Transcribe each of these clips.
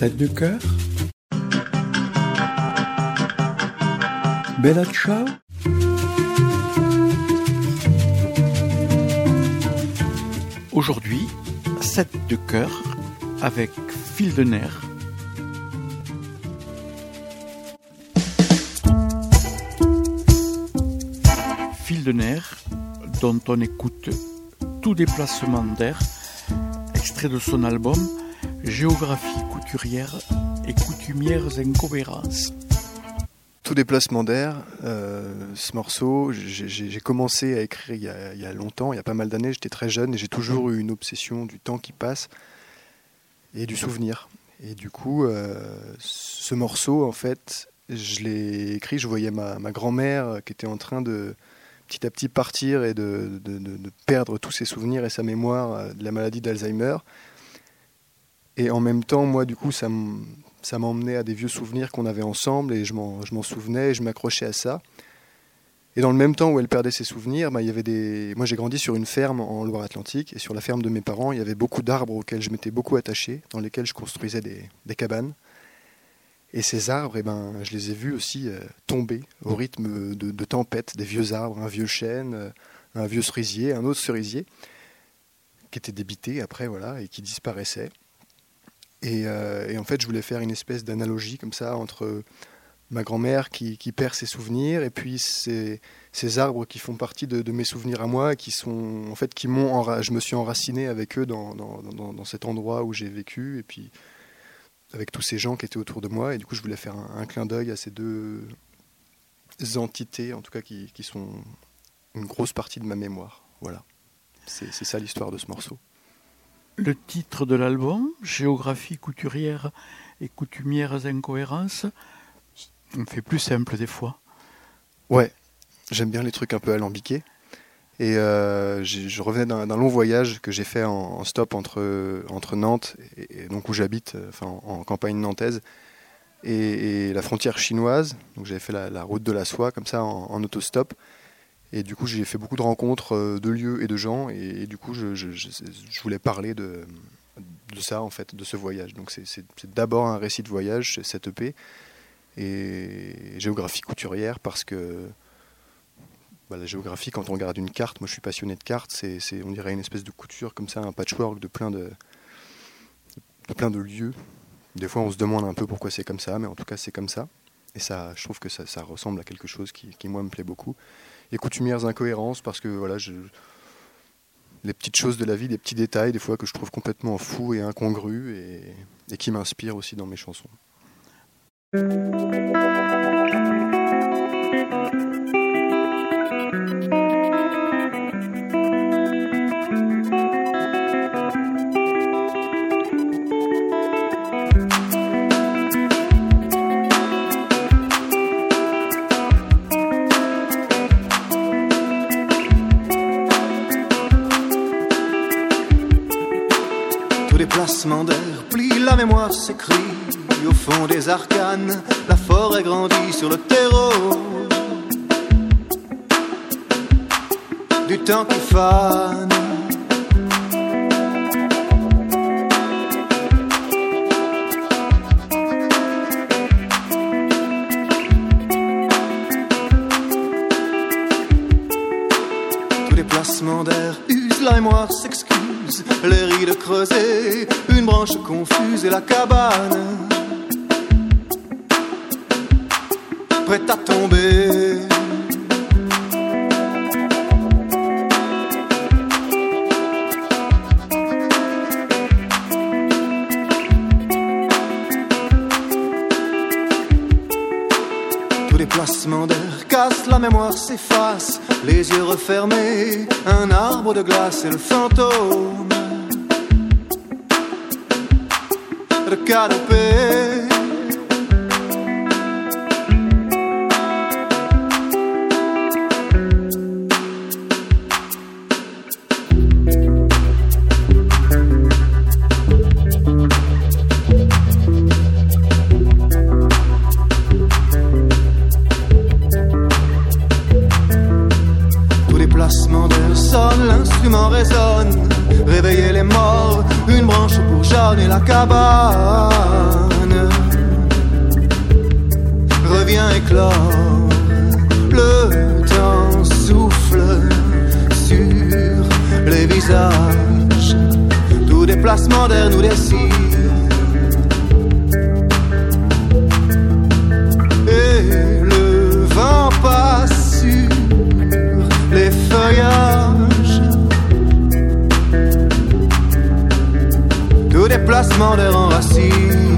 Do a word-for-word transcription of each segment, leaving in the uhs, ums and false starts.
sept de cœur. Bella ciao. Aujourd'hui, sept de cœur avec fil de nerf. Fil de nerf dont on écoute Tout déplacement d'air, extrait de son album Géographie couturière et coutumières incohérences. Tout déplacement d'air, euh, ce morceau, j'ai, j'ai, j'ai commencé à écrire il y, a, il y a longtemps, il y a pas mal d'années, j'étais très jeune et j'ai toujours eu une obsession du temps qui passe et du souvenir. Et du coup, euh, ce morceau, en fait, je l'ai écrit, je voyais ma, ma grand-mère qui était en train de petit à petit partir et de, de, de, de perdre tous ses souvenirs et sa mémoire de la maladie d'Alzheimer. Et en même temps, moi, du coup, ça me... ça m'emmenait à des vieux souvenirs qu'on avait ensemble et je m'en, je m'en souvenais et je m'accrochais à ça. Et dans le même temps où elle perdait ses souvenirs, bah, il y avait des... moi j'ai grandi sur une ferme en Loire-Atlantique et sur la ferme de mes parents, il y avait beaucoup d'arbres auxquels je m'étais beaucoup attaché, dans lesquels je construisais des, des cabanes. Et ces arbres, eh ben, je les ai vus aussi euh, tomber au rythme de, de tempêtes, des vieux arbres, un vieux chêne, euh, un vieux cerisier, un autre cerisier, qui était débité après, voilà, et qui disparaissait. Et, euh, et en fait, je voulais faire une espèce d'analogie comme ça entre ma grand-mère qui, qui perd ses souvenirs et puis ces, ces arbres qui font partie de, de mes souvenirs à moi, qui sont en fait qui m'ont enra- je me suis enraciné avec eux dans, dans, dans, dans cet endroit où j'ai vécu et puis avec tous ces gens qui étaient autour de moi. Et du coup, je voulais faire un, un clin d'œil à ces deux entités, en tout cas qui, qui sont une grosse partie de ma mémoire. Voilà, c'est, c'est ça l'histoire de ce morceau. Le titre de l'album, Géographie couturière et coutumières incohérences, on fait plus simple des fois. Ouais, j'aime bien les trucs un peu alambiqués. Et euh, je revenais d'un, d'un long voyage que j'ai fait en, en stop entre, entre Nantes, et, et donc où j'habite, enfin en, en campagne nantaise, et, et la frontière chinoise. Donc j'avais fait la, la route de la soie, comme ça, en, en autostop. Et du coup, j'ai fait beaucoup de rencontres de lieux et de gens. Et, et du coup, je, je, je, je voulais parler de, de ça, en fait, de ce voyage. Donc c'est, c'est, c'est d'abord un récit de voyage, cette E P. Et géographie couturière, parce que bah, la géographie, quand on regarde une carte, moi je suis passionné de cartes, c'est, c'est, on dirait une espèce de couture, comme ça, un patchwork de plein de, de plein de lieux. Des fois, on se demande un peu pourquoi c'est comme ça, mais en tout cas, c'est comme ça. Et ça, je trouve que ça, ça ressemble à quelque chose qui, qui, moi, me plaît beaucoup. Et coutumières incohérences, parce que voilà, je, les petites choses de la vie, des petits détails, des fois que je trouve complètement fous et incongrus, et, et qui m'inspirent aussi dans mes chansons. Déplacement d'air, plie la mémoire s'écrit au fond des arcanes, la forêt grandit sur le terreau du temps qui fane. Tout déplacement d'air use la mémoire s'excuse. Les rides creusées, une branche confuse et la cabane prête à tomber. Tout déplacement d'air casse, la mémoire s'efface, les yeux refermés, un arbre de glace et le fantôme de canopée. Tout déplacement d'air sonne, l'instrument résonne, réveiller les morts, une branche bourgeonne et la cabane vient éclore. Le temps souffle sur les visages. Tout déplacement d'air nous décide. Et le vent passe sur les feuillages. Tout déplacement d'air enracine.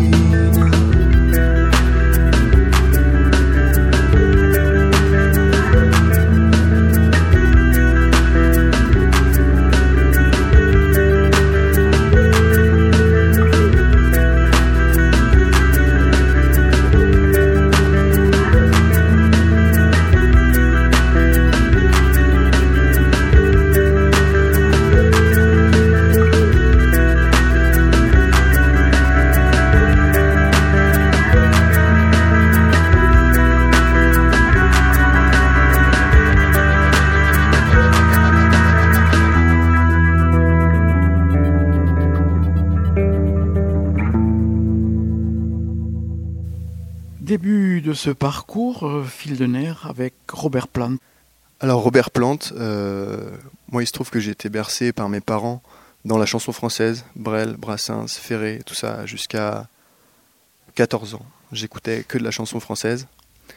Début de ce parcours, euh, fil de nerf avec Robert Plant. Alors Robert Plant, euh, moi il se trouve que j'ai été bercé par mes parents dans la chanson française, Brel, Brassens, Ferré, tout ça, jusqu'à quatorze ans. J'écoutais que de la chanson française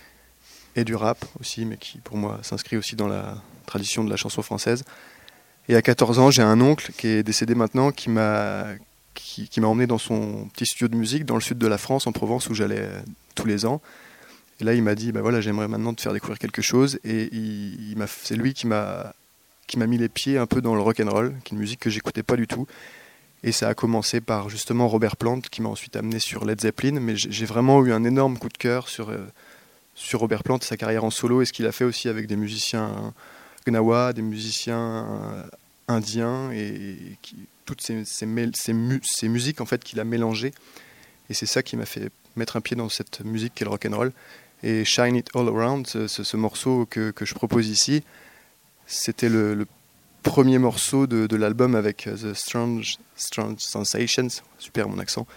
et du rap aussi, mais qui pour moi s'inscrit aussi dans la tradition de la chanson française. Et à quatorze ans, j'ai un oncle qui est décédé maintenant, qui m'a, qui, qui m'a emmené dans son petit studio de musique dans le sud de la France, en Provence, où j'allais tous les ans. Et là, il m'a dit, bah voilà, j'aimerais maintenant te faire découvrir quelque chose. Et il, il m'a, c'est lui qui m'a, qui m'a mis les pieds un peu dans le rock'n'roll, qui est une musique que j'écoutais pas du tout. Et ça a commencé par justement Robert Plant, qui m'a ensuite amené sur Led Zeppelin. Mais j'ai vraiment eu un énorme coup de cœur sur, euh, sur Robert Plant, sa carrière en solo, et ce qu'il a fait aussi avec des musiciens gnawa, des musiciens euh, indiens, et, et qui, toutes ces, ces, ces, mu- ces musiques en fait qu'il a mélangées. Et c'est ça qui m'a fait mettre un pied dans cette musique qu'est le rock'n'roll. Et Shine It All Around, ce, ce, ce morceau que, que je propose ici, c'était le, le premier morceau de, de l'album avec The Strange, Strange Sensations, super mon accent.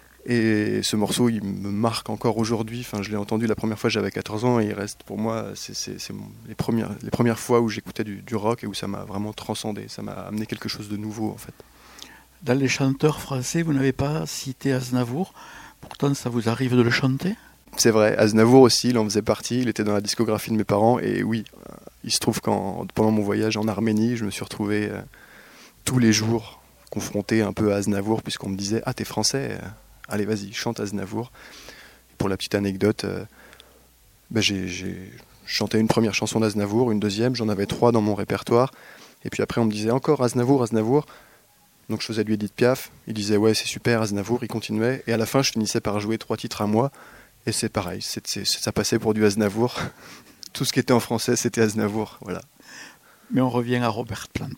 Et ce morceau, il me marque encore aujourd'hui. Enfin, je l'ai entendu la première fois, j'avais quatorze ans, et il reste pour moi, c'est, c'est, c'est les, premières, les premières fois où j'écoutais du, du rock et où ça m'a vraiment transcendé. Ça m'a amené quelque chose de nouveau en fait. Dans les chanteurs français, vous n'avez pas cité Aznavour. Pourtant, ça vous arrive de le chanter ? C'est vrai, Aznavour aussi, il en faisait partie, il était dans la discographie de mes parents, et oui, euh, il se trouve qu'en pendant mon voyage en Arménie, je me suis retrouvé euh, tous les jours confronté un peu à Aznavour, puisqu'on me disait « Ah, t'es français, euh, allez vas-y, chante Aznavour ». Pour la petite anecdote, euh, bah, j'ai, j'ai chanté une première chanson d'Aznavour, une deuxième, j'en avais trois dans mon répertoire, et puis après on me disait encore Aznavour, Aznavour. Donc je faisais du Edith Piaf, il disait ouais c'est super Aznavour, il continuait, et à la fin je finissais par jouer trois titres à moi, et c'est pareil, c'est, c'est, ça passait pour du Aznavour. Tout ce qui était en français c'était Aznavour, voilà. Mais on revient à Robert Plant.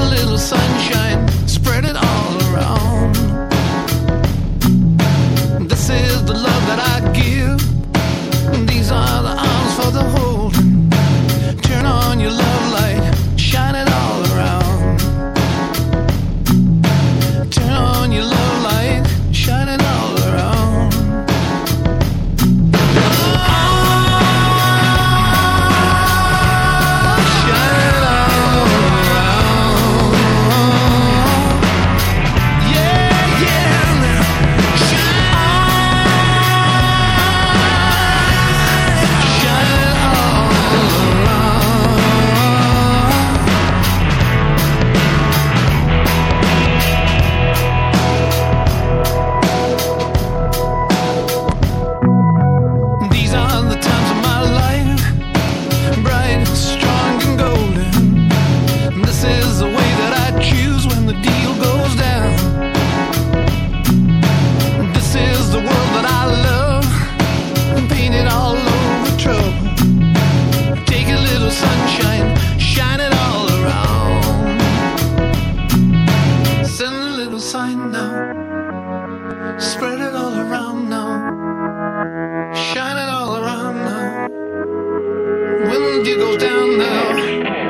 Sunshine, spread it all around. Spread it all around now. Shine it all around now. When you go down now.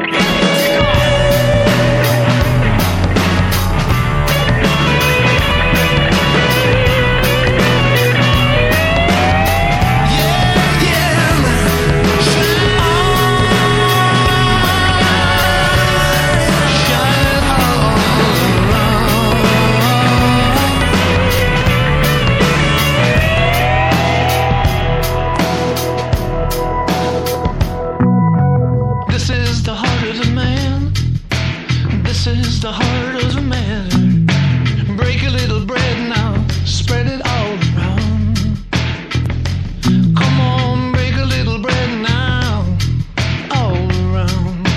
The heart of a man. Break a little bread now, spread it all around. Come on, break a little bread now, all around.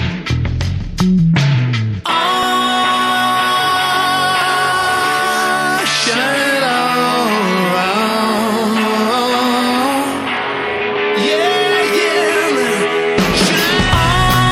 Ah, shine it all around. Yeah, yeah, shine all.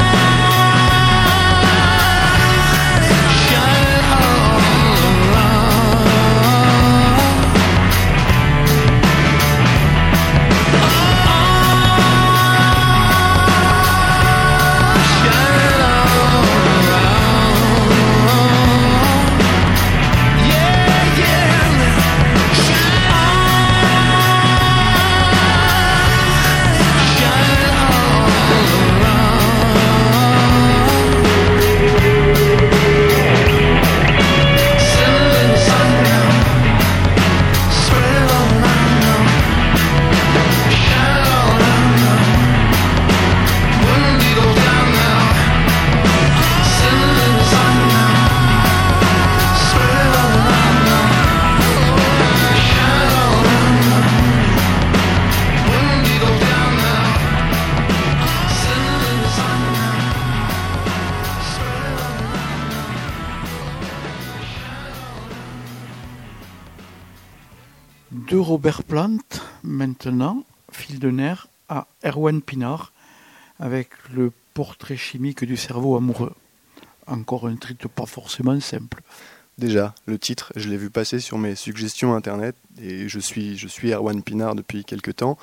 De Robert Plant, maintenant, fil de nerf à Erwan Pinard, avec le portrait chimique du cerveau amoureux. Encore un titre pas forcément simple. Déjà, le titre, je l'ai vu passer sur mes suggestions internet, et je suis, je suis Erwan Pinard depuis quelques temps.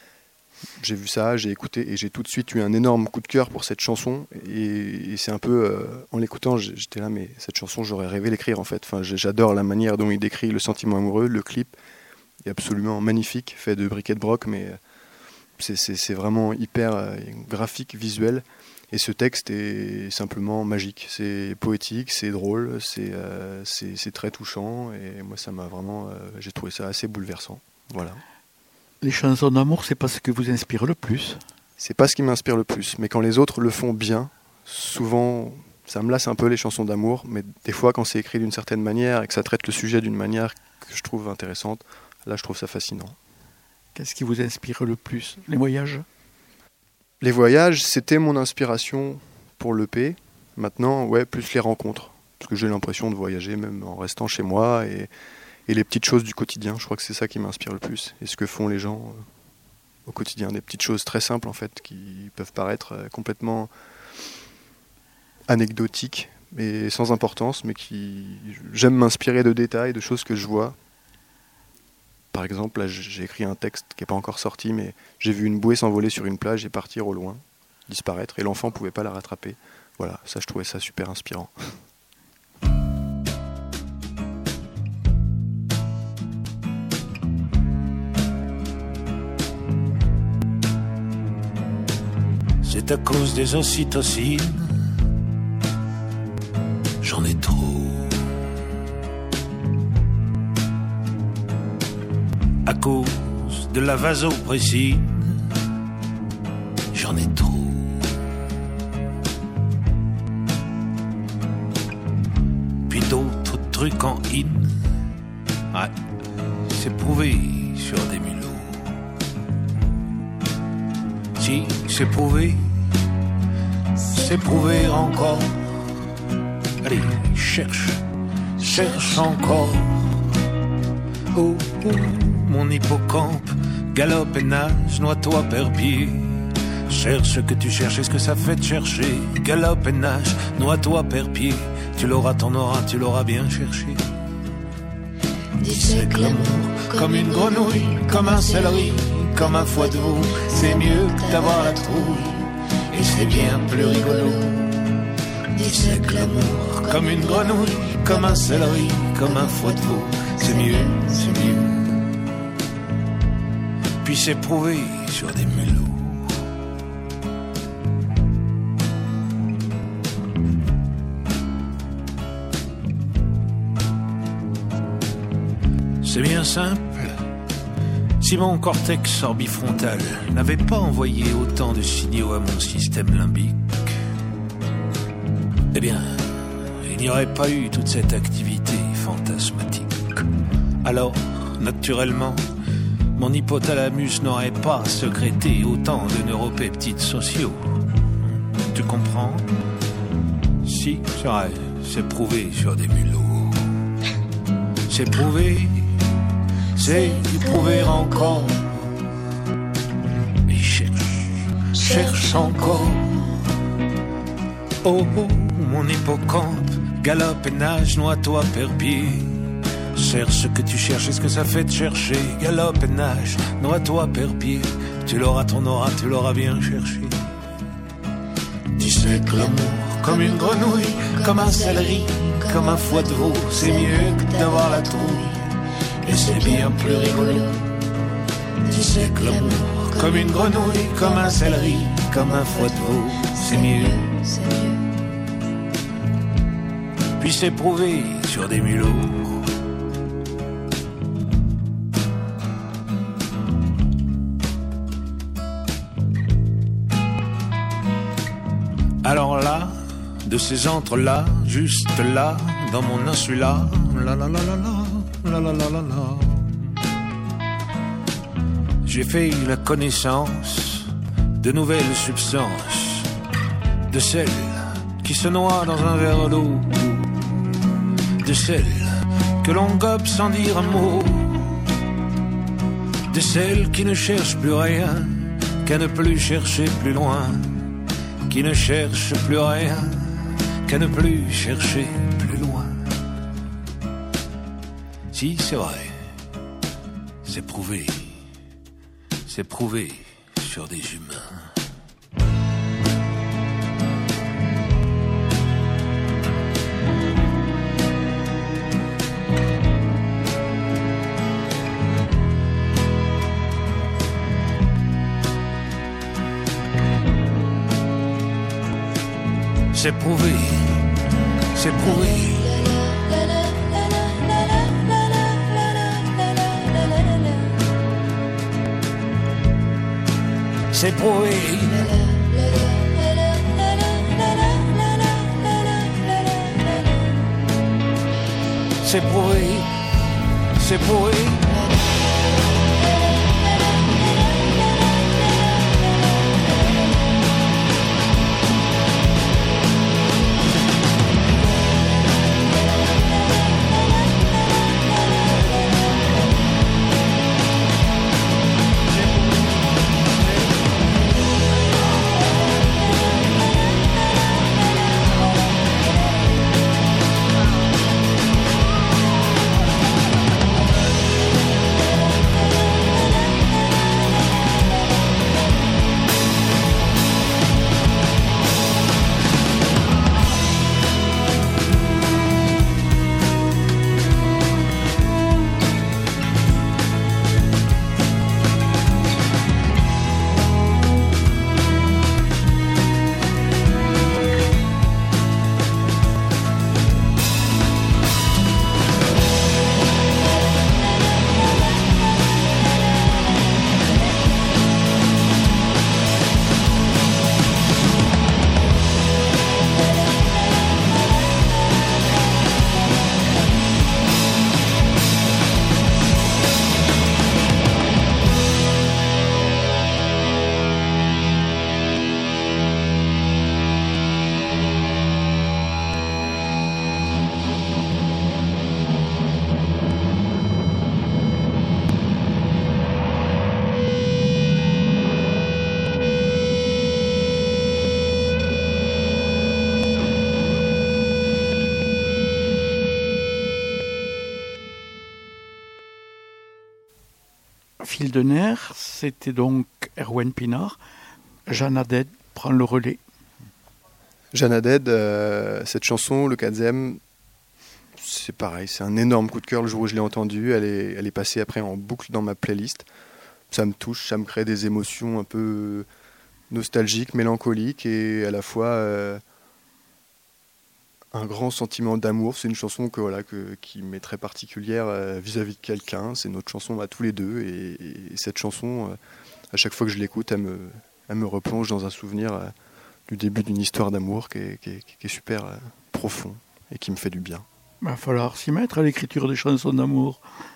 J'ai vu ça, j'ai écouté, et j'ai tout de suite eu un énorme coup de cœur pour cette chanson, et, et c'est un peu, euh, en l'écoutant, j'étais là, mais cette chanson, j'aurais rêvé l'écrire en fait. Enfin, j'adore la manière dont il décrit le sentiment amoureux, le clip est absolument magnifique, fait de briquet de broc, mais c'est, c'est, c'est vraiment hyper euh, graphique, visuel. Et ce texte est simplement magique. C'est poétique, c'est drôle, c'est, euh, c'est, c'est très touchant. Et moi, ça m'a vraiment, euh, j'ai trouvé ça assez bouleversant. Voilà. Les chansons d'amour, c'est pas ce que vous inspire le plus? C'est pas ce qui m'inspire le plus. Mais quand les autres le font bien, souvent, ça me lasse un peu les chansons d'amour. Mais des fois, quand c'est écrit d'une certaine manière et que ça traite le sujet d'une manière que je trouve intéressante, là, je trouve ça fascinant. Qu'est-ce qui vous inspire le plus? Les voyages? Les voyages, c'était mon inspiration pour l'E P. Maintenant, ouais, plus les rencontres. Parce que j'ai l'impression de voyager même en restant chez moi. Et, et les petites choses du quotidien, je crois que c'est ça qui m'inspire le plus. Et ce que font les gens euh, au quotidien. Des petites choses très simples, en fait, qui peuvent paraître euh, complètement anecdotiques et sans importance, mais qui... J'aime m'inspirer de détails, de choses que je vois. Par exemple, là, j'ai écrit un texte qui n'est pas encore sorti, mais j'ai vu une bouée s'envoler sur une plage et partir au loin, disparaître, et l'enfant ne pouvait pas la rattraper. Voilà, ça, je trouvais ça super inspirant. C'est à cause des ocytocines, j'en ai trop. À cause de la vasopressine, j'en ai trop. Puis d'autres trucs en in, ouais, c'est prouvé sur des mulots. Si, c'est prouvé, c'est prouvé encore. Allez, cherche, cherche encore. Oh, oh, mon hippocampe, galope et nage, noie-toi perpier. Cherche ce que tu cherches, est-ce que ça fait te chercher? Galope et nage, noie-toi perpier. Tu l'auras, t'en auras, tu l'auras bien cherché. Dissèque l'amour comme une grenouille, comme un céleri, comme un foie de veau. C'est mieux que d'avoir la trouille, et c'est bien plus rigolo. Dissèque l'amour comme une grenouille, comme un céleri, comme un foie de veau. C'est mieux, c'est mieux. Puis c'est prouvé sur des mulots. C'est bien simple. Si mon cortex orbifrontal n'avait pas envoyé autant de signaux à mon système limbique, eh bien, il n'y aurait pas eu toute cette activité fantasmatique. Alors, naturellement, mon hypothalamus n'aurait pas sécrété autant de neuropeptides sociaux. Tu comprends? Si, c'est vrai, c'est prouvé sur des mulots. C'est prouvé. C'est prouver encore. Mais cherche, cherche encore. Oh, oh, mon hippocampe, galope et nage, noie-toi, père-pied. Cherche ce que tu cherches, est-ce que ça fait te chercher? Galope et nage, noie-toi, père-pied. Tu l'auras, ton aura, tu l'auras bien cherché. Dissèque l'amour comme une grenouille, comme un céleri, comme un foie de veau. C'est mieux que d'avoir la trouille, et c'est bien plus rigolo. Dissèque l'amour comme une grenouille, comme un céleri, comme un foie de veau. C'est mieux, c'est mieux. Puis c'est prouvé sur des mulots. Alors là, de ces entre-là, juste là, dans mon insula, la la la la la, la la la la la, j'ai fait la connaissance de nouvelles substances, de celles qui se noient dans un verre d'eau, de celles que l'on gobe sans dire un mot, de celles qui ne cherchent plus rien, qu'à ne plus chercher plus loin, qui ne cherchent plus rien, qu'à ne plus chercher plus loin. Si, c'est vrai, c'est prouvé, c'est prouvé sur des humains. C'est prouvé, c'est prouvé. C'est prouvé. C'est prouvé, c'est prouvé. Fil de nerf, c'était donc Erwan Pinard. Jeanne Haddad prend le relais. Jeanne Haddad, euh, cette chanson, le Kadzem, c'est pareil, c'est un énorme coup de cœur le jour où je l'ai entendue. Elle est, elle est passée après en boucle dans ma playlist. Ça me touche, ça me crée des émotions un peu nostalgiques, mélancoliques et à la fois euh, un grand sentiment d'amour. C'est une chanson que, voilà, que, qui m'est très particulière euh, vis-à-vis de quelqu'un. C'est notre chanson à tous les deux et, et cette chanson, euh, à chaque fois que je l'écoute, elle me, elle me replonge dans un souvenir euh, du début d'une histoire d'amour qui est, qui est, qui est super euh, profond et qui me fait du bien. Il va falloir s'y mettre à l'écriture des chansons d'amour.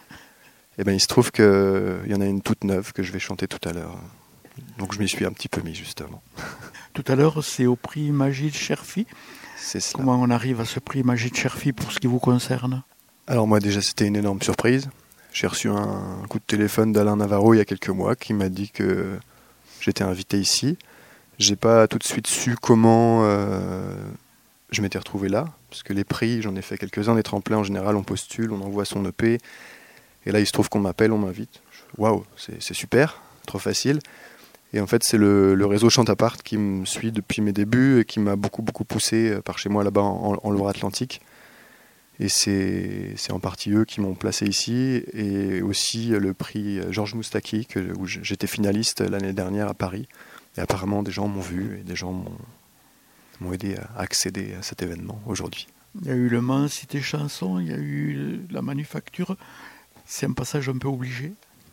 Eh ben, il se trouve qu'il y en a une toute neuve que je vais chanter tout à l'heure. Donc je m'y suis un petit peu mis, justement. Tout à l'heure, c'est au prix Majid Cherfi. C'est cela. Comment on arrive à ce prix Majid Cherfi pour ce qui vous concerne? Alors moi, déjà, c'était une énorme surprise. J'ai reçu un coup de téléphone d'Alain Navarro il y a quelques mois qui m'a dit que j'étais invité ici. J'ai pas tout de suite su comment euh, je m'étais retrouvé là, parce que les prix, j'en ai fait quelques-uns, des tremplins en général, on postule, on envoie son E P, et là il se trouve qu'on m'appelle, on m'invite. Waouh, c'est, c'est super, trop facile. Et en fait c'est le, le réseau Chantapart qui me suit depuis mes débuts et qui m'a beaucoup beaucoup poussé par chez moi là-bas en, en Loire-Atlantique. Et c'est, c'est en partie eux qui m'ont placé ici, et aussi le prix Georges Moustaki, que, où j'étais finaliste l'année dernière à Paris. Et apparemment, des gens m'ont vu et des gens m'ont, m'ont aidé à accéder à cet événement aujourd'hui. Il y a eu le Mans Cité Chanson, il y a eu la Manufacture. C'est un passage un peu obligé.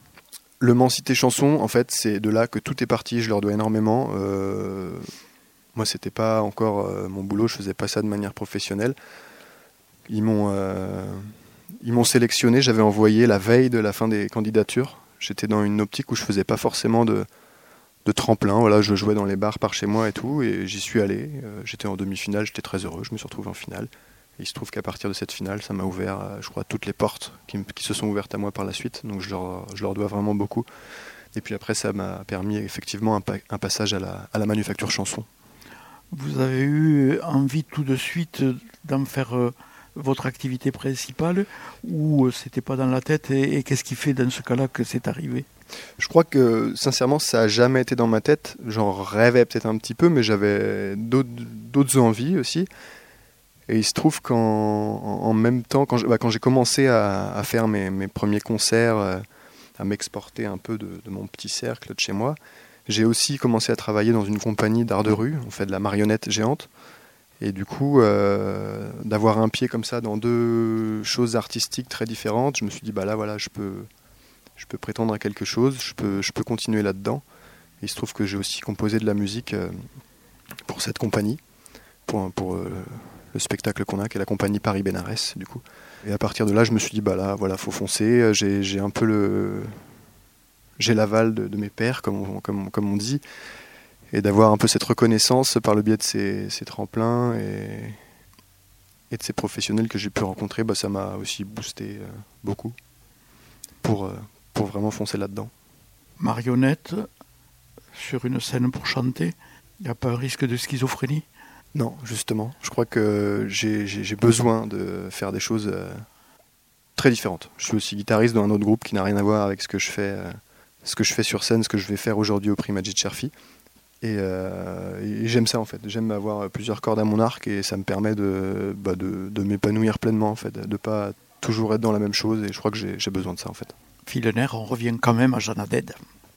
Le Mans Cité Chanson, en fait, c'est de là que tout est parti. Je leur dois énormément. Euh, moi, c'était pas encore euh, mon boulot. Je faisais pas ça de manière professionnelle. Ils m'ont, euh, ils m'ont sélectionné. J'avais envoyé la veille de la fin des candidatures. J'étais dans une optique où je faisais pas forcément de de tremplin, voilà, je jouais dans les bars par chez moi et tout, et j'y suis allé, euh, j'étais en demi-finale, j'étais très heureux, je me suis retrouvé en finale, et il se trouve qu'à partir de cette finale, ça m'a ouvert, euh, je crois, toutes les portes qui, m- qui se sont ouvertes à moi par la suite, donc je leur, je leur dois vraiment beaucoup, et puis après ça m'a permis effectivement un, pa- un passage à la, à la Manufacture Chanson. Vous avez eu envie tout de suite d'en faire euh, votre activité principale, ou euh, c'était pas dans la tête, et, et qu'est-ce qui fait dans ce cas-là que c'est arrivé? Je crois que, sincèrement, ça n'a jamais été dans ma tête. J'en rêvais peut-être un petit peu, mais j'avais d'autres, d'autres envies aussi. Et il se trouve qu'en en, en même temps, quand, je, bah, quand j'ai commencé à, à faire mes, mes premiers concerts, euh, à m'exporter un peu de, de mon petit cercle de chez moi, j'ai aussi commencé à travailler dans une compagnie d'art de rue. On fait de la marionnette géante. Et du coup, euh, d'avoir un pied comme ça dans deux choses artistiques très différentes, je me suis dit, bah là, voilà, je peux... je peux prétendre à quelque chose, je peux, je peux continuer là-dedans. Et il se trouve que j'ai aussi composé de la musique euh, pour cette compagnie, pour, pour euh, le spectacle qu'on a, qui est la compagnie Paris-Bénarès, du coup. Et à partir de là, je me suis dit, bah là, voilà, faut foncer. J'ai, j'ai un peu le... J'ai l'aval de, de mes pairs, comme on, comme, comme on dit, et d'avoir un peu cette reconnaissance par le biais de ces, ces tremplins et, et de ces professionnels que j'ai pu rencontrer, bah, ça m'a aussi boosté euh, beaucoup pour... Euh, pour vraiment foncer là-dedans. Marionnette, sur une scène pour chanter, il n'y a pas un risque de schizophrénie? Non, justement. Je crois que j'ai, j'ai, j'ai besoin de faire des choses euh, très différentes. Je suis aussi guitariste dans un autre groupe qui n'a rien à voir avec ce que je fais, euh, ce que je fais sur scène, ce que je vais faire aujourd'hui au prix Majid Cherfi. Et, euh, et j'aime ça en fait. J'aime avoir plusieurs cordes à mon arc et ça me permet de, bah, de, de m'épanouir pleinement en fait, de ne pas toujours être dans la même chose. Et je crois que j'ai, j'ai besoin de ça en fait. Fil de nerf, on revient quand même à Jeanne Haddad.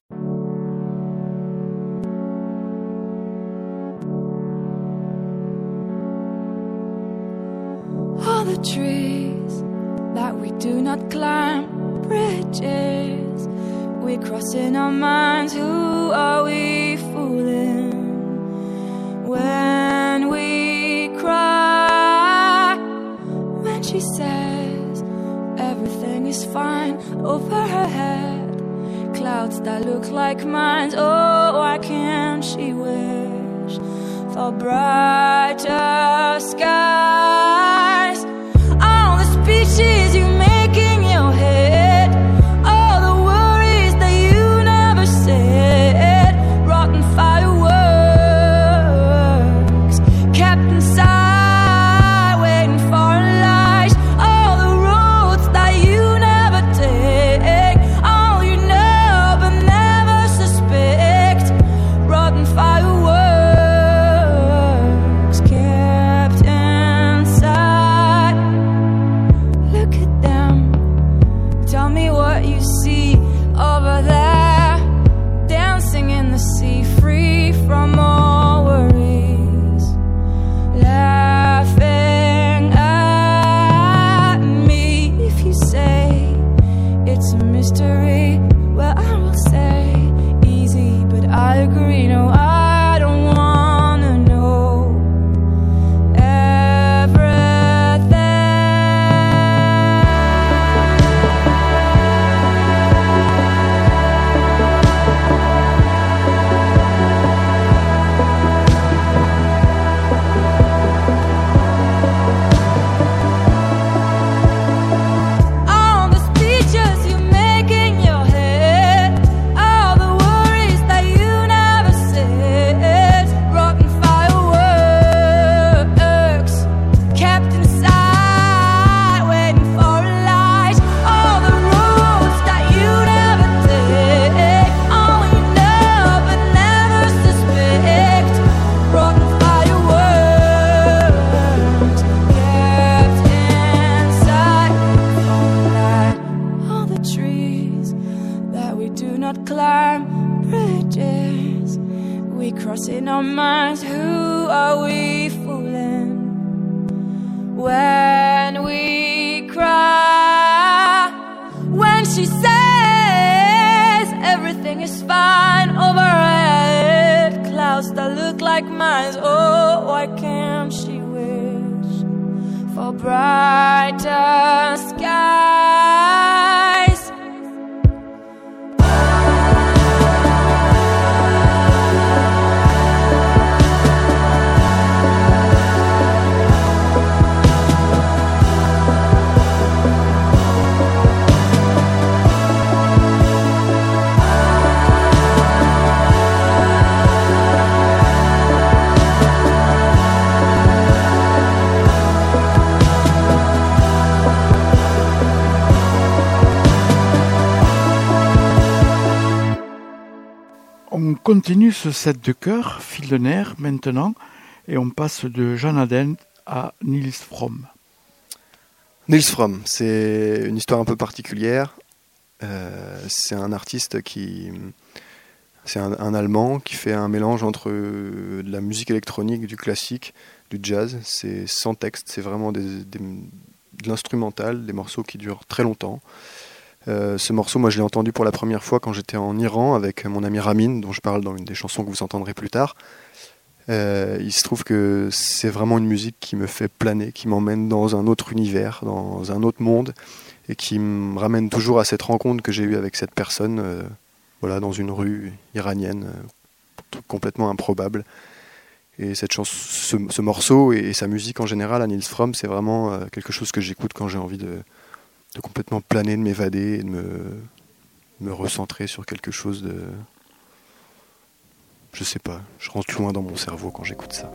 All the trees that we do not climb, bridges we cross in our minds. Who are we fooling when we cry? When she says everything is fine over her head, clouds that look like mine. Oh, why can't she wish for brighter skies? All the speeches you make in your head, all the worries that you never said, rotten fireworks kept inside, waiting for a light. All the roads that you never take, all you know we do not climb bridges. We cross in our minds, who are we fooling? When we cry, when she says everything is fine over her head, clouds that look like mine. Oh, why can't she wish for brighter skies? On continue ce set de chœur, Fil de nerf, maintenant, et on passe de Jeanne Adent à Nils Fromm. Nils Fromm, c'est une histoire un peu particulière. Euh, c'est un artiste qui... C'est un, un Allemand qui fait un mélange entre de la musique électronique, du classique, du jazz. C'est sans texte, c'est vraiment des, des, de l'instrumental, des morceaux qui durent très longtemps. Euh, ce morceau, moi je l'ai entendu pour la première fois quand j'étais en Iran avec mon ami Ramin, dont je parle dans une des chansons que vous entendrez plus tard. Euh, il se trouve que c'est vraiment une musique qui me fait planer, qui m'emmène dans un autre univers, dans un autre monde, et qui me ramène toujours à cette rencontre que j'ai eue avec cette personne, euh, voilà, dans une rue iranienne, euh, complètement improbable. Et cette chanson, ce, ce morceau et, et sa musique en général à Nils Fromm, c'est vraiment euh, quelque chose que j'écoute quand j'ai envie de de complètement planer, de m'évader et de me, me recentrer sur quelque chose de... Je sais pas, je rentre loin dans mon cerveau quand j'écoute ça.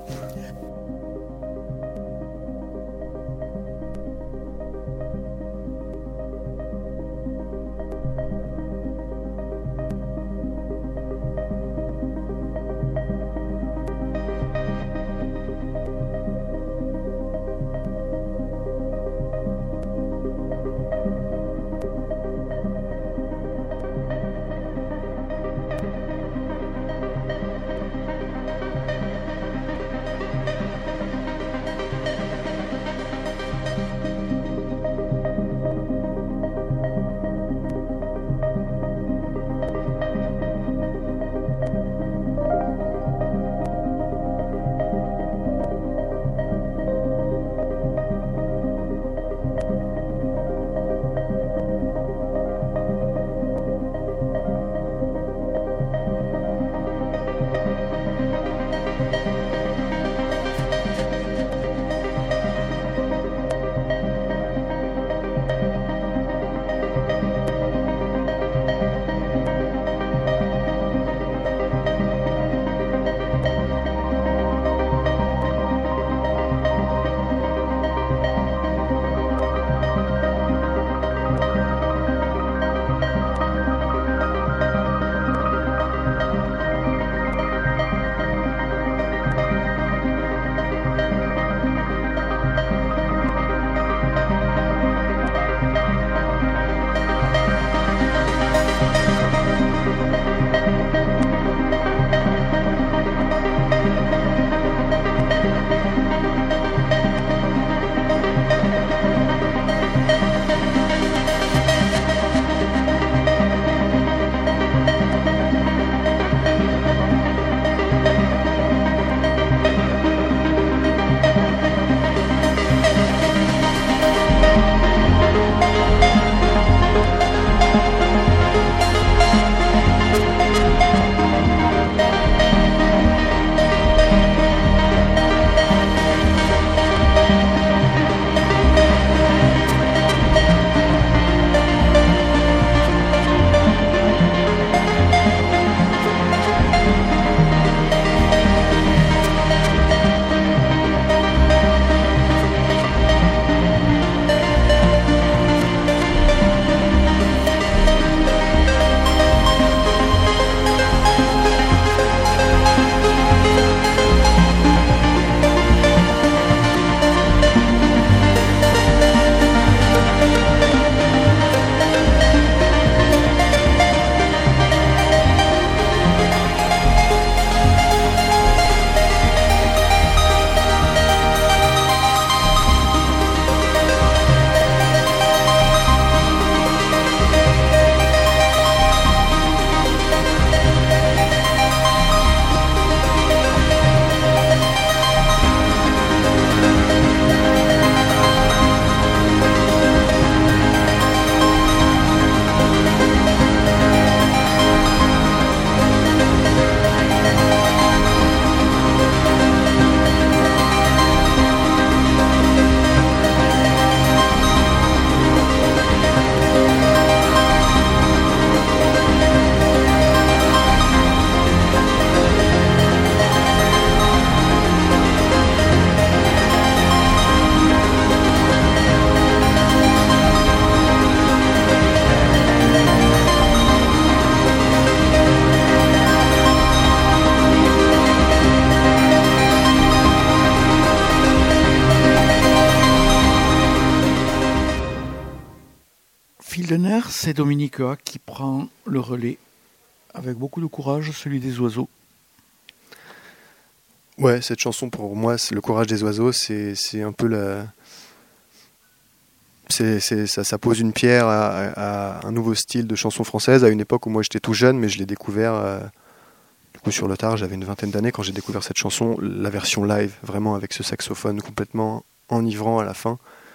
Nerf, c'est Dominique A qui prend le relais avec beaucoup de courage, celui des oiseaux. Ouais, cette chanson pour moi, c'est Le courage des oiseaux, c'est, c'est un peu la... C'est, c'est, ça, ça pose une pierre à, à un nouveau style de chanson française, à une époque où moi j'étais tout jeune, mais je l'ai découvert euh, du coup sur le tard, j'avais une vingtaine d'années quand j'ai découvert cette chanson, la version live, vraiment avec ce saxophone complètement enivrant à la fin,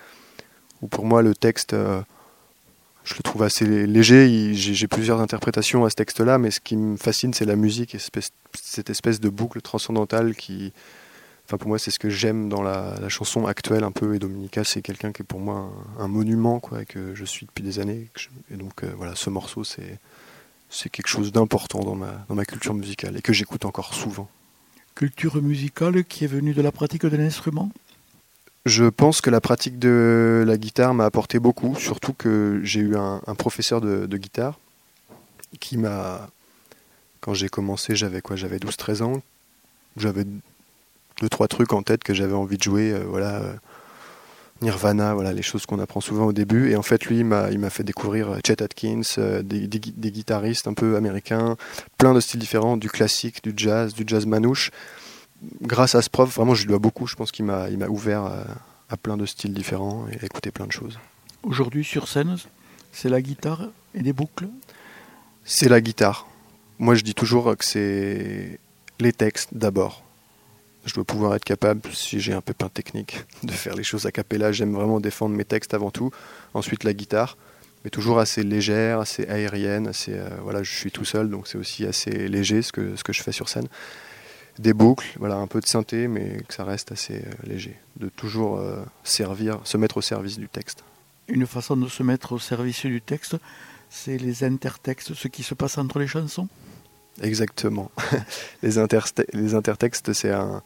où pour moi le texte, euh, je le trouve assez léger, il, j'ai, j'ai plusieurs interprétations à ce texte-là, mais ce qui me fascine c'est la musique et espèce, cette espèce de boucle transcendantale qui... Enfin, pour moi, c'est ce que j'aime dans la, la chanson actuelle un peu. Et Dominica, c'est quelqu'un qui est pour moi un, un monument, quoi, et que je suis depuis des années. Et, je, et donc, euh, voilà, ce morceau, c'est, c'est quelque chose d'important dans ma, dans ma culture musicale et que j'écoute encore souvent. Culture musicale qui est venue de la pratique de l'instrument ? Je pense que la pratique de la guitare m'a apporté beaucoup, surtout que j'ai eu un, un professeur de, de guitare qui m'a... Quand j'ai commencé, j'avais quoi ? J'avais douze treize ans. J'avais... deux trois trucs en tête que j'avais envie de jouer, euh, voilà, euh, Nirvana, voilà, les choses qu'on apprend souvent au début. Et en fait, lui, il m'a, il m'a fait découvrir Chet Atkins, euh, des, des, des guitaristes un peu américains, plein de styles différents, du classique, du jazz, du jazz manouche. Grâce à ce prof, vraiment, je lui dois beaucoup. Je pense qu'il m'a, il m'a ouvert à, à plein de styles différents et à écouter plein de choses. Aujourd'hui, sur scène, c'est la guitare et des boucles ? C'est la guitare. Moi, je dis toujours que c'est les textes d'abord. Je dois pouvoir être capable, si j'ai un pépin technique, de faire les choses a cappella. J'aime vraiment défendre mes textes avant tout. Ensuite, la guitare, mais toujours assez légère, assez aérienne. Assez, euh, voilà, je suis tout seul, donc c'est aussi assez léger ce que, ce que je fais sur scène. Des boucles, voilà, un peu de synthé, mais que ça reste assez euh, léger. De toujours euh, servir, se mettre au service du texte. Une façon de se mettre au service du texte, c'est les intertextes, ce qui se passe entre les chansons ? Exactement. les, interste- les intertextes, c'est un,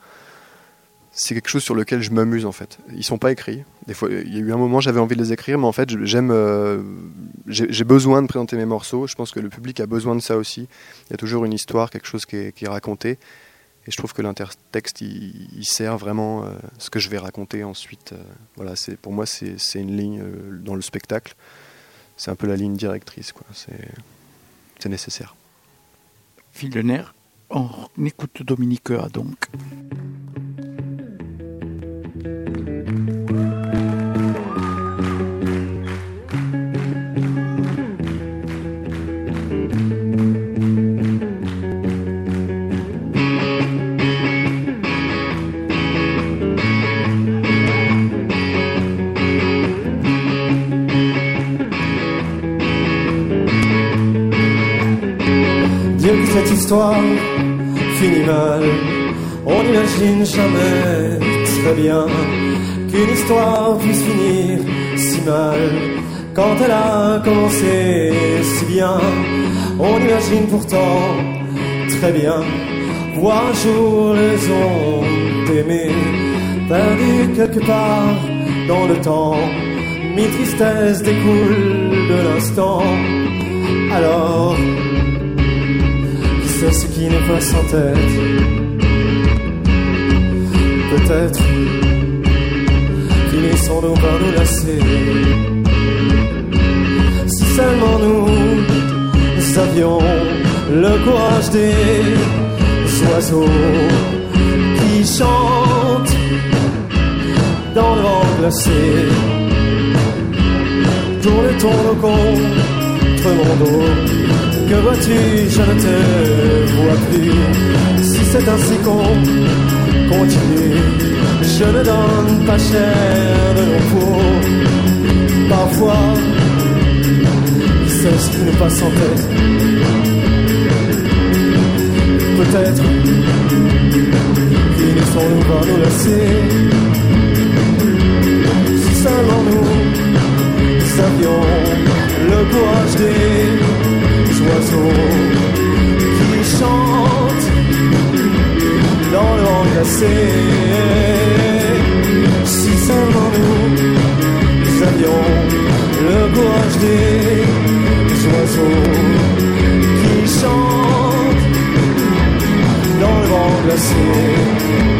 c'est quelque chose sur lequel je m'amuse en fait. Ils sont pas écrits. Des fois, il y a eu un moment j'avais envie de les écrire, mais en fait j'aime, euh, j'ai, j'ai besoin de présenter mes morceaux. Je pense que le public a besoin de ça aussi. Il y a toujours une histoire, quelque chose qui est, qui est raconté, et je trouve que l'intertexte il, il sert vraiment euh, ce que je vais raconter ensuite. Euh, voilà, c'est pour moi c'est, c'est une ligne euh, dans le spectacle. C'est un peu la ligne directrice, quoi. C'est, c'est nécessaire. Fil de nerf, on écoute Dominique A donc. Cette histoire finit mal. On n'imagine jamais très bien qu'une histoire puisse finir si mal. Quand elle a commencé si bien, on imagine pourtant très bien voir un jour les ondes aimées perdues quelque part dans le temps. Mille tristesses découlent de l'instant. Alors c'est ce qui nous passe en tête. Peut-être finissons-nous par nous lasser. Si seulement nous, nous avions le courage des oiseaux qui chantent dans le vent glacé. Tourne ton dos contre mon dos. Que vois-tu, je ne te vois plus. Si c'est ainsi qu'on continue, je ne donne pas cher de nos peaux. Parfois, c'est ce qui nous passe en tête. Peut-être finissons-nous par nous lasser. Si seulement nous avions le courage des oiseaux qui chantent dans le vent glacé. Si seulement nous, nous avions le courage des oiseaux qui chantent dans le vent glacé.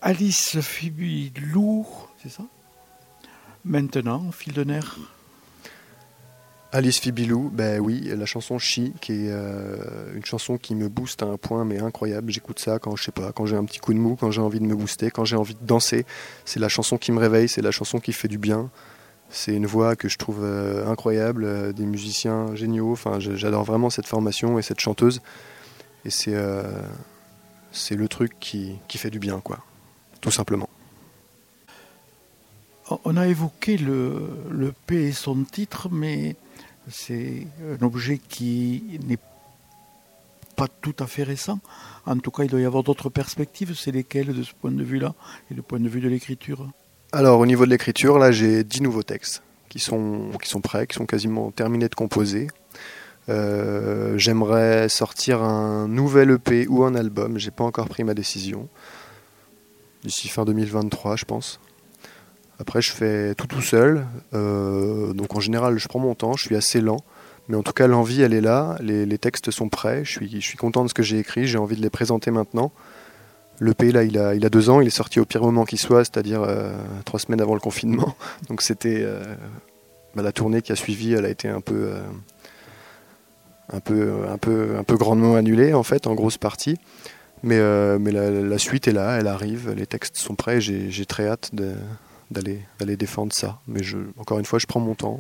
Alice Fibilou, c'est ça? Maintenant, Fil de nerf. Alice Fibilou, ben oui, la chanson Chi, qui est euh, une chanson qui me booste à un point mais incroyable. J'écoute ça quand je sais pas, quand j'ai un petit coup de mou, quand j'ai envie de me booster, quand j'ai envie de danser. C'est la chanson qui me réveille, c'est la chanson qui fait du bien. C'est une voix que je trouve euh, incroyable, euh, des musiciens géniaux. Enfin, j'adore vraiment cette formation et cette chanteuse. Et c'est euh, c'est le truc qui, qui fait du bien, quoi, tout simplement. On a évoqué le, le P et son titre, mais c'est un objet qui n'est pas tout à fait récent. En tout cas, il doit y avoir d'autres perspectives. C'est lesquelles de ce point de vue-là et du point de vue de l'écriture? Alors, au niveau de l'écriture, là, j'ai dix nouveaux textes qui sont, qui sont prêts, qui sont quasiment terminés de composer. Euh, j'aimerais sortir un nouvel E P ou un album. J'ai pas encore pris ma décision. D'ici fin deux mille vingt-trois, je pense. Après, je fais tout tout seul, euh, donc en général, je prends mon temps, je suis assez lent, mais en tout cas, l'envie, elle est là, les, les textes sont prêts, je suis, je suis content de ce que j'ai écrit, j'ai envie de les présenter maintenant. Le P, là, il a, il a deux ans, il est sorti au pire moment qui soit, c'est-à-dire euh, trois semaines avant le confinement, donc c'était... Euh, bah, la tournée qui a suivi, elle a été un peu, euh, un peu, un peu, un peu grandement annulée, en fait, en grosse partie, mais, euh, mais la, la suite est là, elle arrive, les textes sont prêts, j'ai, j'ai très hâte de... D'aller, d'aller défendre ça. Mais je, encore une fois, je prends mon temps.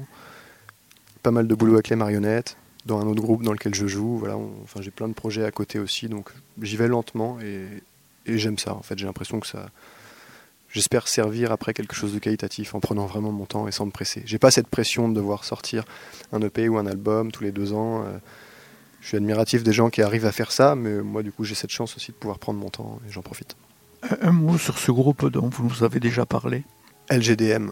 Pas mal de boulot avec les marionnettes, dans un autre groupe dans lequel je joue. Voilà, on, enfin, j'ai plein de projets à côté aussi, donc j'y vais lentement et, et j'aime ça. En fait, j'ai l'impression que ça... J'espère servir après quelque chose de qualitatif en prenant vraiment mon temps et sans me presser. J'ai pas cette pression de devoir sortir un E P ou un album tous les deux ans. Je suis admiratif des gens qui arrivent à faire ça, mais moi, du coup, j'ai cette chance aussi de pouvoir prendre mon temps et j'en profite. Un mot sur ce groupe dont vous nous avez déjà parlé. L G D M,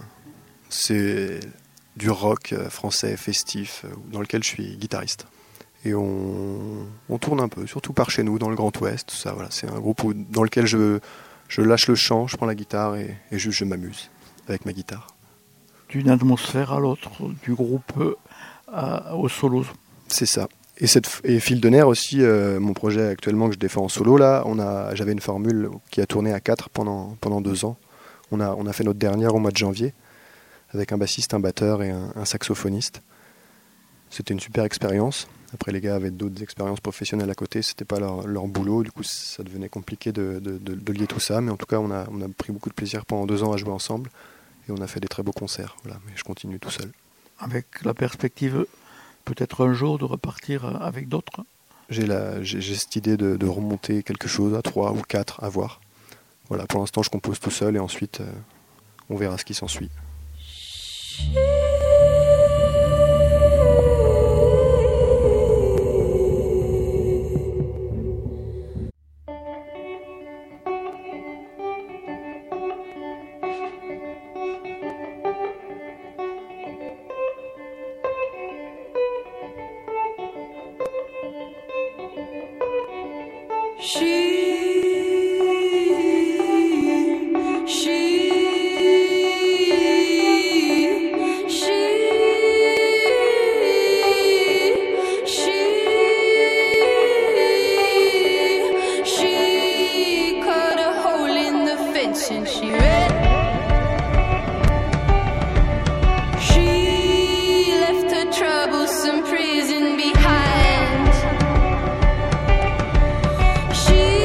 c'est du rock français festif dans lequel je suis guitariste. Et on, on tourne un peu, surtout par chez nous, dans le Grand Ouest. Ça, voilà, c'est un groupe où, dans lequel je, je lâche le chant, je prends la guitare et, et juste je m'amuse avec ma guitare. D'une atmosphère à l'autre, du groupe à, au solo. C'est ça. Et, cette, et Fil de nerf aussi, euh, mon projet actuellement que je défends en solo, là, on a, j'avais une formule qui a tourné à quatre pendant, pendant deux ans. On a, on a fait notre dernière au mois de janvier avec un bassiste, un batteur et un, un saxophoniste. C'était une super expérience. Après, les gars avaient d'autres expériences professionnelles à côté. C'était pas leur, leur boulot. Du coup, ça devenait compliqué de, de, de, de lier tout ça. Mais en tout cas, on a, on a pris beaucoup de plaisir pendant deux ans à jouer ensemble. Et on a fait des très beaux concerts. Voilà. Mais je continue tout seul. Avec la perspective, peut-être un jour, de repartir avec d'autres? J'ai, la, j'ai, j'ai cette idée de, de remonter quelque chose à trois ou quatre, à voir. Voilà, pour l'instant, je compose tout seul et ensuite, euh, on verra ce qui s'ensuit. She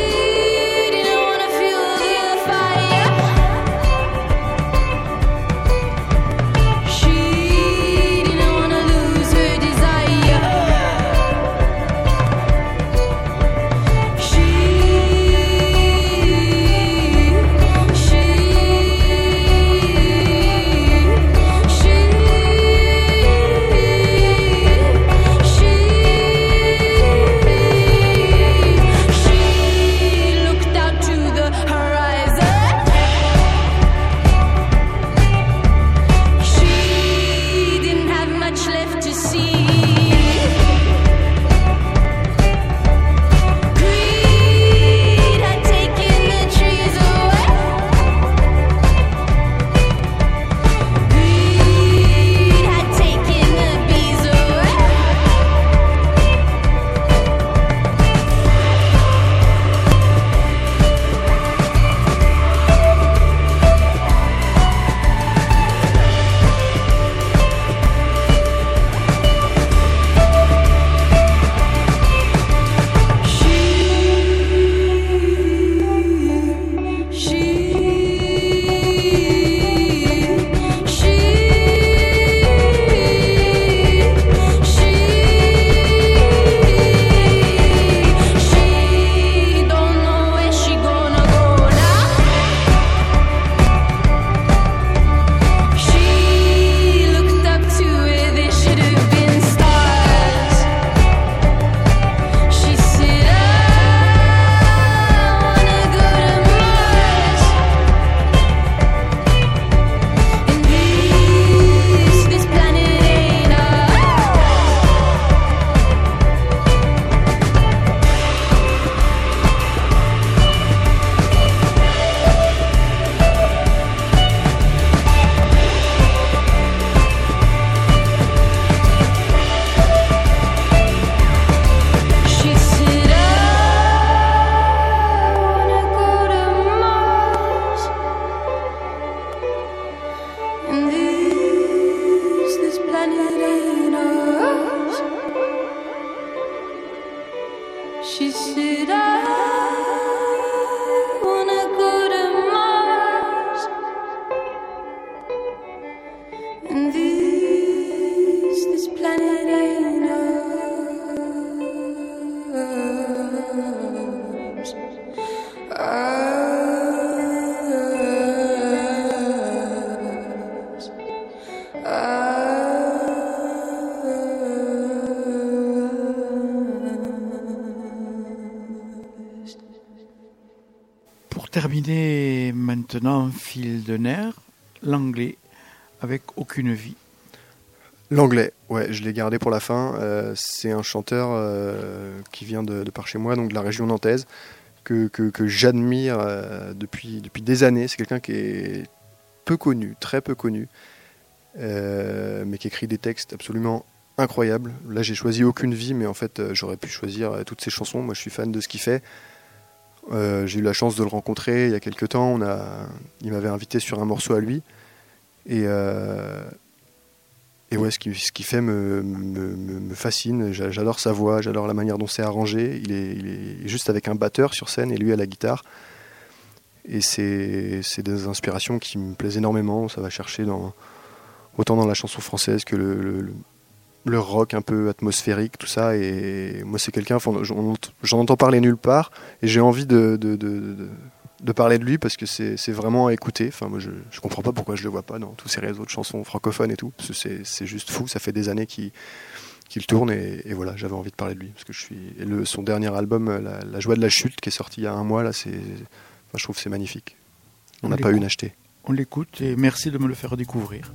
terminer maintenant, fil de nerf, l'anglais avec Aucune vie. L'anglais, ouais, je l'ai gardé pour la fin. Euh, c'est un chanteur euh, qui vient de, de par chez moi, donc de la région nantaise, que, que, que j'admire euh, depuis, depuis des années. C'est quelqu'un qui est peu connu, très peu connu, euh, mais qui écrit des textes absolument incroyables. Là, j'ai choisi Aucune vie, mais en fait, euh, j'aurais pu choisir euh, toutes ses chansons. Moi, je suis fan de ce qu'il fait. Euh, j'ai eu la chance de le rencontrer il y a quelques temps. On a, il m'avait invité sur un morceau à lui. Et... Euh, Et ouais, ce qu'il ce qu'il fait me, me, me fascine. J'adore sa voix, j'adore la manière dont c'est arrangé. Il est, il est juste avec un batteur sur scène et lui à la guitare. Et c'est, c'est des inspirations qui me plaisent énormément. Ça va chercher dans, autant dans la chanson française que le, le, le rock un peu atmosphérique, tout ça. Et moi, c'est quelqu'un, j'en, j'en entends parler nulle part. Et j'ai envie de... de, de, de de parler de lui parce que c'est, c'est vraiment à écouter. Enfin, moi, je ne comprends pas pourquoi je le vois pas dans tous ces réseaux de chansons francophones et tout. Parce que c'est, c'est juste fou. Ça fait des années qu'il, qu'il tourne et, et voilà, j'avais envie de parler de lui. Parce que je suis... et le, son dernier album, la, la Joie de la chute, qui est sorti il y a un mois, là, c'est... Enfin, je trouve que c'est magnifique. On n'a pas eu une achetée. On l'écoute et merci de me le faire découvrir.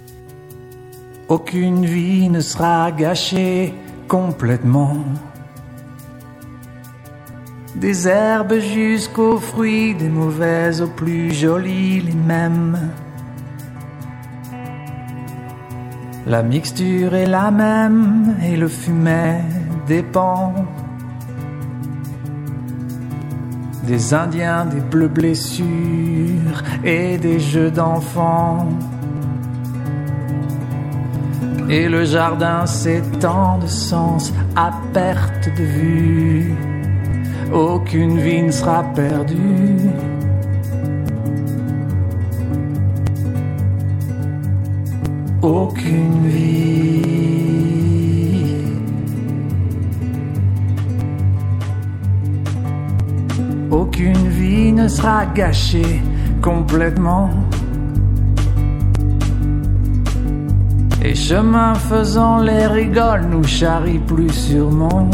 Aucune vie ne sera gâchée complètement. Des herbes jusqu'aux fruits, des mauvaises aux plus jolies, les mêmes. La mixture est la même et le fumet dépend. Des Indiens, des bleues blessures et des jeux d'enfants. Et le jardin s'étend de sens à perte de vue. Aucune vie ne sera perdue. Aucune vie. Aucune vie ne sera gâchée complètement. Et chemin faisant, les rigoles nous charrient plus sûrement.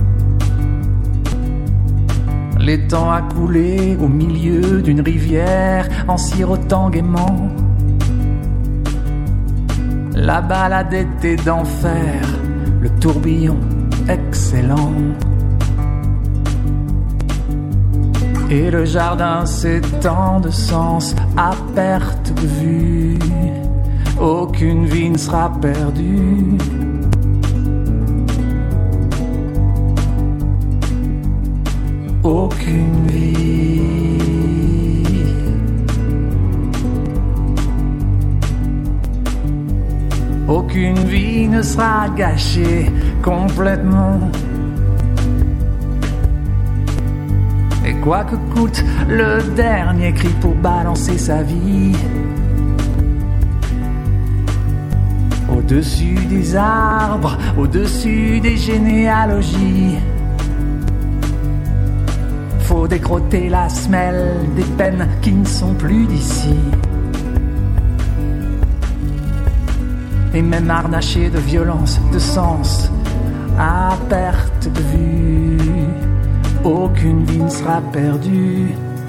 L'étang a coulé au milieu d'une rivière en sirotant gaiement. La balade était d'enfer, le tourbillon excellent. Et le jardin s'étend de sens à perte de vue. Aucune vie ne sera perdue. Aucune vie. Aucune vie ne sera gâchée complètement. Et quoi que coûte le dernier cri pour balancer sa vie, au-dessus des arbres, au-dessus des généalogies, faut décroter la semelle des peines qui ne sont plus d'ici. Et même harnaché de violence, de sens, à perte de vue, aucune vie ne sera perdue.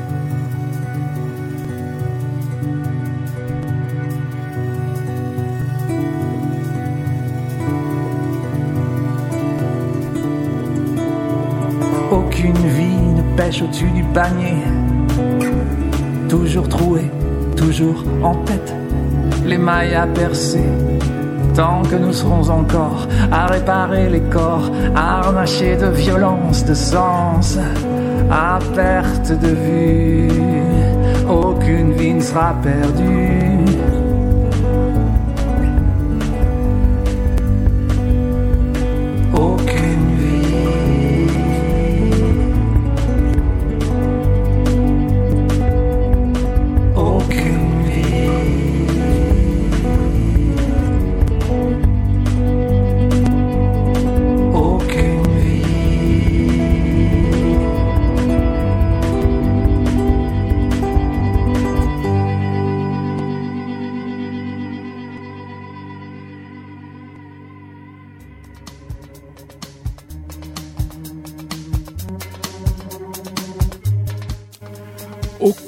Aucune vie ne pêche au-dessus du panier, toujours trouée, toujours en tête, les mailles à percer. Tant que nous serons encore à réparer les corps, harnachés de violence, de sens, à perte de vue, aucune vie ne sera perdue. Aucune vie. Aucune vie.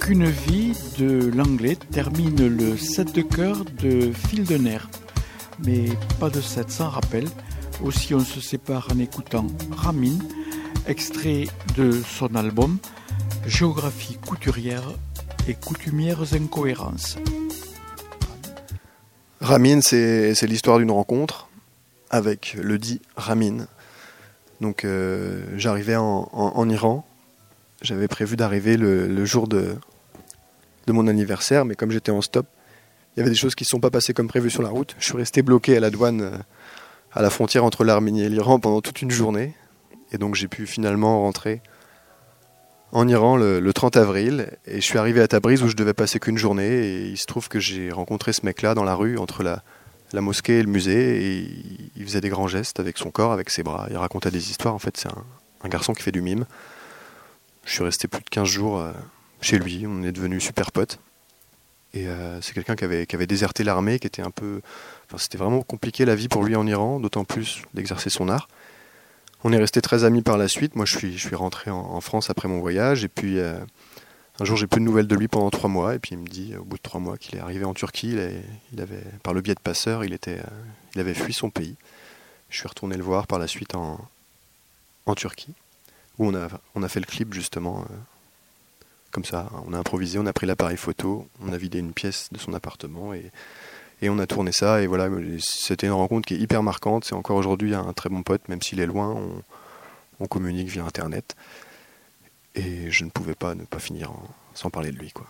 Aucune vie de l'anglais termine le sept de cœur de Fil de nerf. Mais pas de sept sans rappel. Aussi on se sépare en écoutant Ramin, extrait de son album Géographie couturière et coutumières incohérences. Ramin, c'est, c'est l'histoire d'une rencontre avec le dit Ramin. Donc euh, j'arrivais en, en, en Iran. J'avais prévu d'arriver le, le jour de, de mon anniversaire, mais comme j'étais en stop, il y avait des choses qui ne sont pas passées comme prévu sur la route. Je suis resté bloqué à la douane, euh, à la frontière entre l'Arménie et l'Iran pendant toute une journée. Et donc j'ai pu finalement rentrer en Iran le, le trente avril. Et je suis arrivé à Tabriz où je devais passer qu'une journée. Et il se trouve que j'ai rencontré ce mec-là dans la rue, entre la, la mosquée et le musée. Et il, il faisait des grands gestes avec son corps, avec ses bras. Il racontait des histoires. En fait, c'est un, un garçon qui fait du mime. Je suis resté plus de quinze jours euh, chez lui, on est devenus super potes. Et euh, c'est quelqu'un qui avait, qui avait déserté l'armée, qui était un peu... Enfin, c'était vraiment compliqué la vie pour lui en Iran, d'autant plus d'exercer son art. On est restés très amis par la suite. Moi, je suis, je suis rentré en, en France après mon voyage. Et puis, euh, un jour, j'ai plus de nouvelles de lui pendant trois mois. Et puis, il me dit, au bout de trois mois, qu'il est arrivé en Turquie. Il, est, il avait, par le biais de passeurs, il, était, euh, il avait fui son pays. Je suis retourné le voir par la suite en, en Turquie, où on a, on a fait le clip justement euh, comme ça, on a improvisé, on a pris l'appareil photo, on a vidé une pièce de son appartement et, et on a tourné ça, et voilà, c'était une rencontre qui est hyper marquante. C'est encore aujourd'hui un très bon pote, même s'il est loin, on, on communique via internet, et je ne pouvais pas ne pas finir en, sans parler de lui, quoi.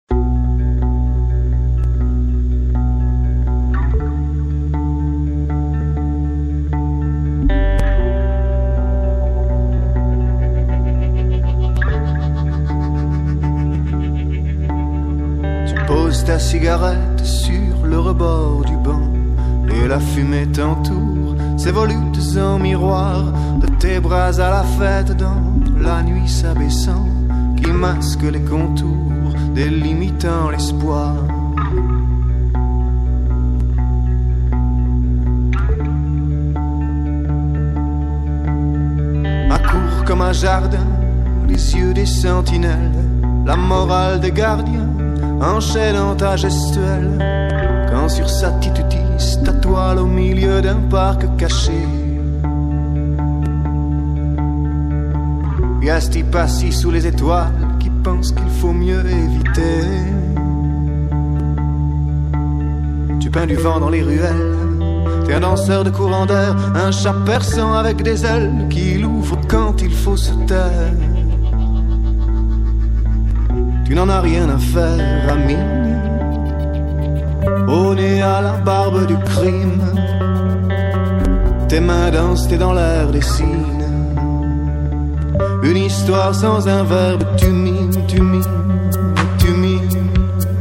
Pose ta cigarette sur le rebord du banc et la fumée t'entoure, ces volutes en miroir de tes bras à la fête dans la nuit s'abaissant qui masque les contours délimitant l'espoir. À court comme un jardin, les yeux des sentinelles, la morale des gardiens enchaînant ta gestuelle, quand sur sa titutis ta toile au milieu d'un parc caché. Y'a ce type assis sous les étoiles qui pense qu'il faut mieux éviter. Tu peins du vent dans les ruelles, t'es un danseur de courant d'air, un chat perçant avec des ailes qui l'ouvre quand il faut se taire. Tu n'en as rien à faire, ami, au nez à la barbe du crime. Tes mains dansent, t'es dans l'air des signes. Une histoire sans un verbe, tu mimes, tu mimes, tu mimes.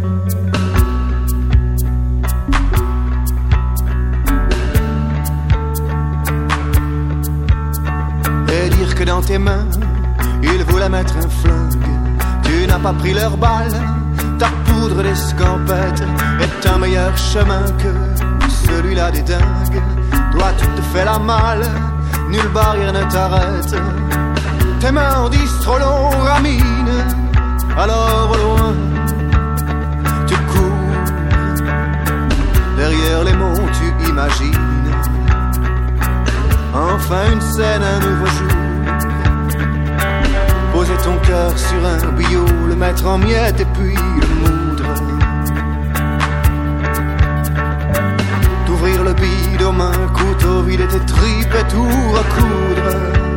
Et dire que dans tes mains, il voulait mettre un flingue. Tu n'as pas pris leur balle, ta poudre d'escampette est un meilleur chemin que celui-là des dingues. Toi tu te fais la malle, nulle barrière ne t'arrête. Tes mains en disent trop long, Ramine, alors au loin tu cours. Derrière les monts tu imagines enfin une scène, un nouveau jour. Poser ton cœur sur un billot, le mettre en miettes et puis le moudre. T'ouvrir le bide aux mains, couteau, vider tes tripes et tout recoudre.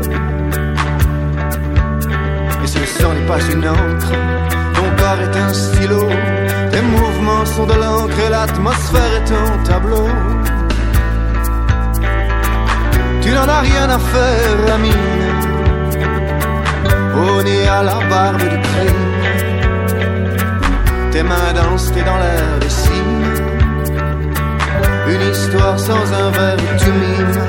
Et ce sang n'est pas une encre, ton corps est un stylo, tes mouvements sont de l'encre et l'atmosphère est un tableau. Tu n'en as rien à faire, ami, au nez à la barbe du crime. Tes mains dansent, t'es dans l'air des signes. Une histoire sans un verbe, tu mimes.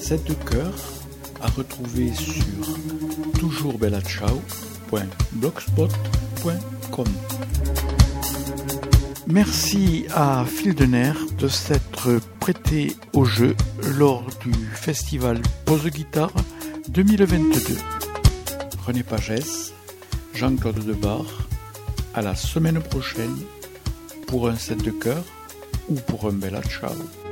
set de chœur à retrouver sur toujours bella ciao point blogspot point com. Merci à Phil de Nerf de s'être prêté au jeu lors du festival Pause Guitare deux mille vingt-deux. René Pagès, Jean-Claude Debar, à la semaine prochaine pour un set de chœur ou pour un bella ciao.